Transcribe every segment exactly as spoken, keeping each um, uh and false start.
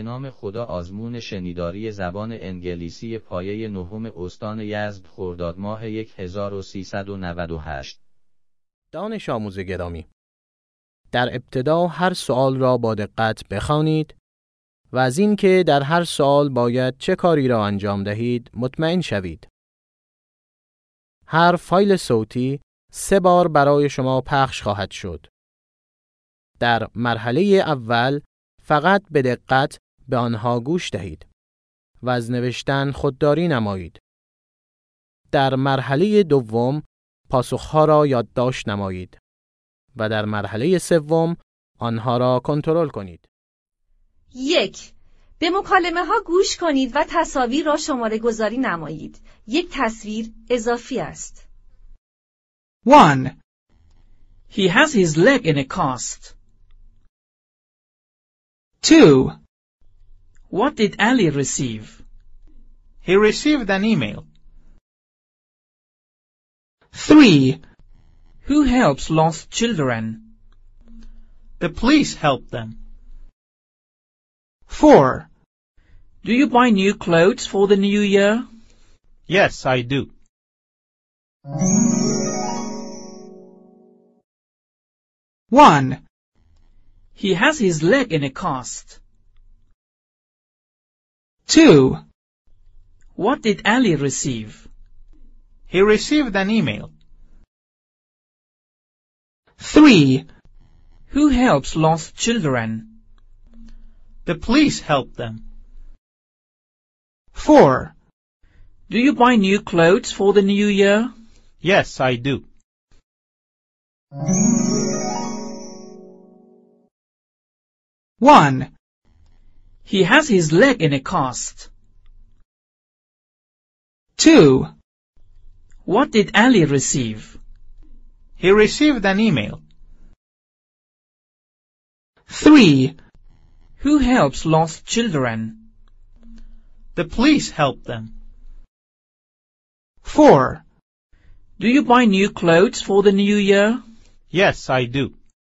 به نام خدا. آزمون شنیداری زبان انگلیسی پایه نهم استان یزد خرداد ماه هزار و سیصد و نود و هشت. دانش آموز گرامی، در ابتدا هر سوال را با دقت بخوانید و از این که در هر سوال باید چه کاری را انجام دهید مطمئن شوید. هر فایل صوتی سه بار برای شما پخش خواهد شد. در مرحله اول فقط به دقت به آنها گوش دهید و از نوشتن خودداری نمایید. در مرحله دوم پاسخها را یادداشت نمایید و در مرحله سوم آنها را کنترل کنید. یک. به مکالمه ها گوش کنید و تصاویر را شماره گذاری نمایید. یک تصویر اضافی است. one. He has his leg in a cast. two. What did Ali receive? He received an email. three. Who helps lost children? The police help them. four. Do you buy new clothes for the new year? Yes, I do. one. He has his leg in a cast. two. What did Ali receive? He received an email. three. Who helps lost children? The police help them. four. Do you buy new clothes for the new year? Yes, I do. one. He has his leg in a cast. two. What did Ali receive? He received an email. three. Who helps lost children? The police help them. four. Do you buy new clothes for the new year? Yes, I do.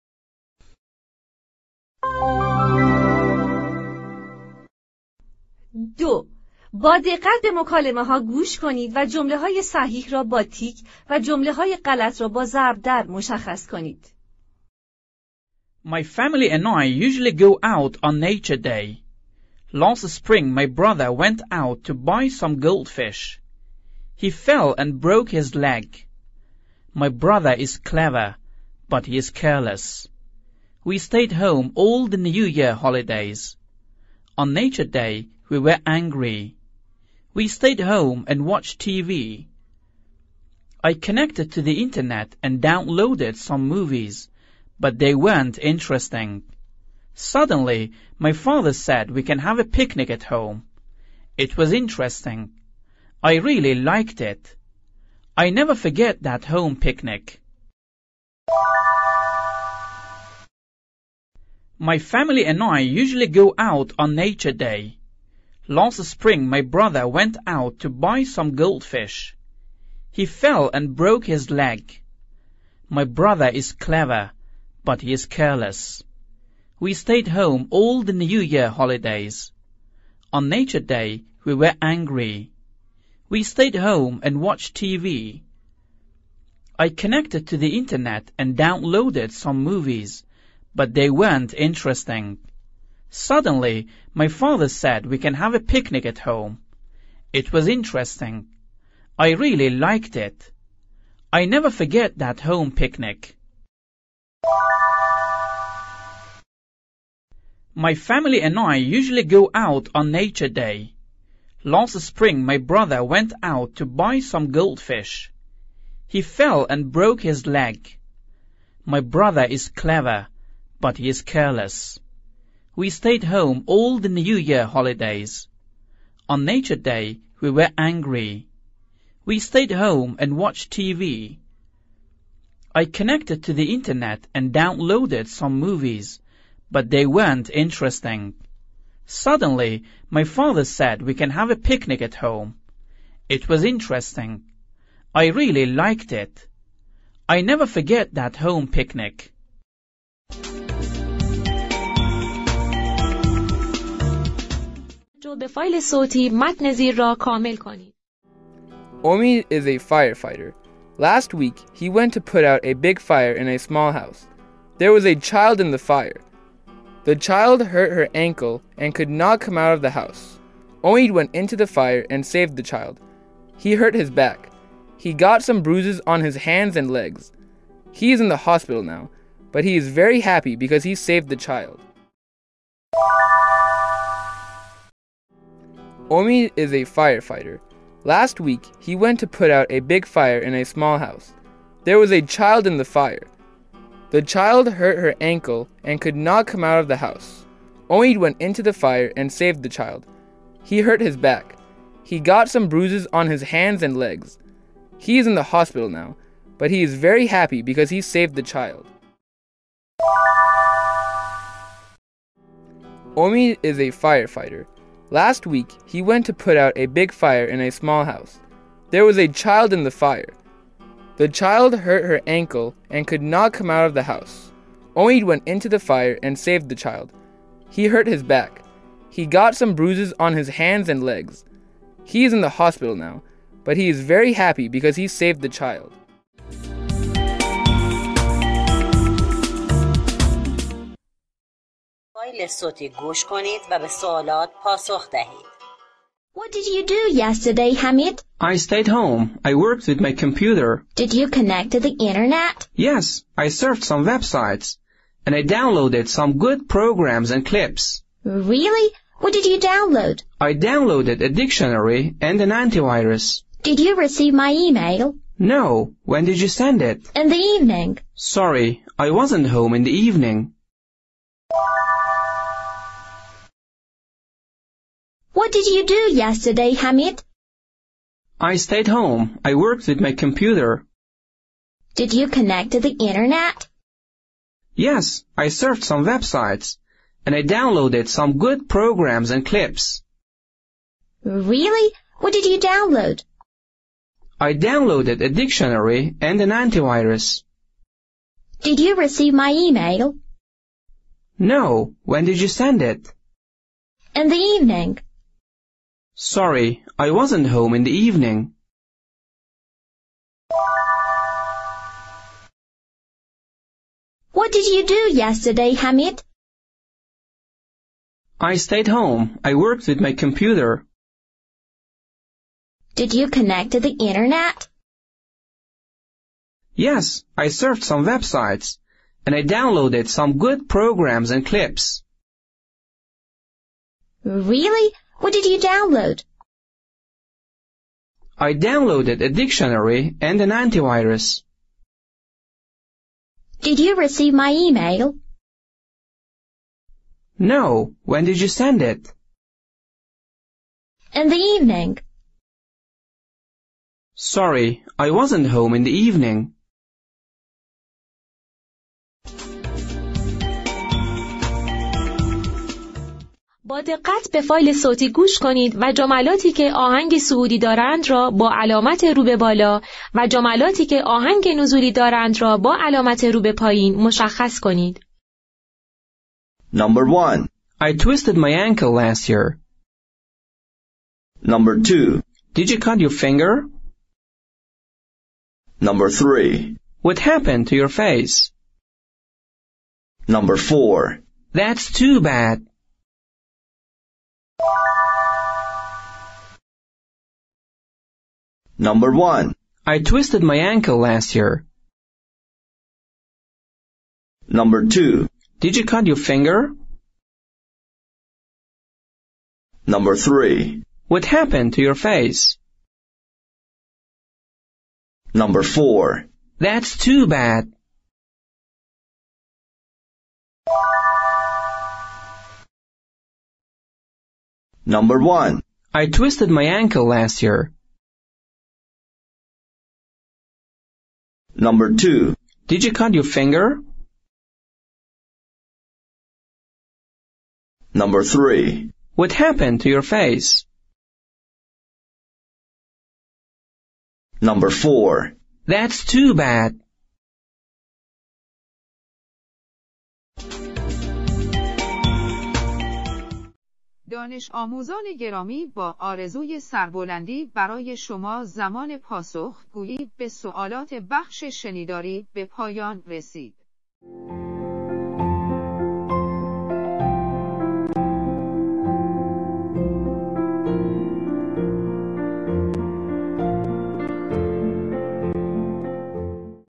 دو. با دقت به مکالمه ها گوش کنید و جمله های صحیح را با تیک و جمله های غلط را با ضرب در مشخص کنید. My family and I usually go out on Nature Day. Last spring my brother went out to buy some goldfish. He fell and broke his leg. My brother is clever, but he is careless. We stayed home all the New Year holidays. On Nature Day we were angry. We stayed home and watched T V. I connected to the internet and downloaded some movies, but they weren't interesting. Suddenly, my father said we can have a picnic at home. It was interesting. I really liked it. I never forget that home picnic. My family and I usually go out on Nature Day. Last spring my brother went out to buy some goldfish. He fell and broke his leg. My brother is clever, but he is careless. We stayed home all the New Year holidays. On Nature Day we were angry. We stayed home and watched T V. I connected to the internet and downloaded some movies, but they weren't interesting. Suddenly, my father said we can have a picnic at home. It was interesting. I really liked it. I never forget that home picnic. My family and I usually go out on Nature Day. Last spring my brother went out to buy some goldfish. He fell and broke his leg. My brother is clever, but he is careless. We stayed home all the New Year holidays. On Nature Day we were angry. We stayed home and watched T V. I connected to the internet and downloaded some movies, but they weren't interesting. Suddenly, my father said we can have a picnic at home. It was interesting. I really liked it. I never forget that home picnic. رو به فایل صوتی متن زیر را کامل کنید. Omid is a firefighter. Last week, he went to put out a big fire in a small house. There was a child in the fire. The child hurt her ankle and could not come out of the house. Omid went into the fire and saved the child. He hurt his back. He got some bruises on his hands and legs. He is in the hospital now, but he is very happy because he saved the child. Omid is a firefighter. Last week, he went to put out a big fire in a small house. There was a child in the fire. The child hurt her ankle and could not come out of the house. Omid went into the fire and saved the child. He hurt his back. He got some bruises on his hands and legs. He is in the hospital now, but he is very happy because he saved the child. Omid is a firefighter. Last week, he went to put out a big fire in a small house. There was a child in the fire. The child hurt her ankle and could not come out of the house. Omid went into the fire and saved the child. He hurt his back. He got some bruises on his hands and legs. He is in the hospital now, but he is very happy because he saved the child. فایل صوتی گوش کنید و به سوالات پاسخ دهید. What did you do yesterday, Hamid? I stayed home. I worked with my computer. Did you connect to the internet? Yes, I surfed some websites, and I downloaded some good programs and clips. Really? What did you download? I downloaded a dictionary and an antivirus. Did you receive my email? No. When did you send it? In the evening. Sorry, I wasn't home in the evening. What did you do yesterday, Hamid? I stayed home. I worked with my computer. Did you connect to the internet? Yes, I surfed some websites, and I downloaded some good programs and clips. Really? What did you download? I downloaded a dictionary and an antivirus. Did you receive my email? No. When did you send it? In the evening. Sorry, I wasn't home in the evening. What did you do yesterday, Hamid? I stayed home. I worked with my computer. Did you connect to the internet? Yes, I surfed some websites, and I downloaded some good programs and clips. Really? What did you download? I downloaded a dictionary and an antivirus. Did you receive my email? No. When did you send it? In the evening. Sorry, I wasn't home in the evening. با دقت به فایل صوتی گوش کنید و جملاتی که آهنگ صعودی دارند را با علامت رو به بالا و جملاتی که آهنگ نزولی دارند را با علامت رو به پایین مشخص کنید. Number one. I twisted my ankle last year. Number two. Did you cut your finger? Number three. What happened to your face? Number four. That's too bad. Number one. I twisted my ankle last year. Number two. Did you cut your finger? Number three. What happened to your face? Number four. That's too bad. Number one. I twisted my ankle last year. Number two. Did you cut your finger? Number three. What happened to your face? Number four. That's too bad. دانش آموزان گرامی، با آرزوی سربلندی برای شما زمان پاسخگویی به سوالات بخش شنیداری به پایان رسید.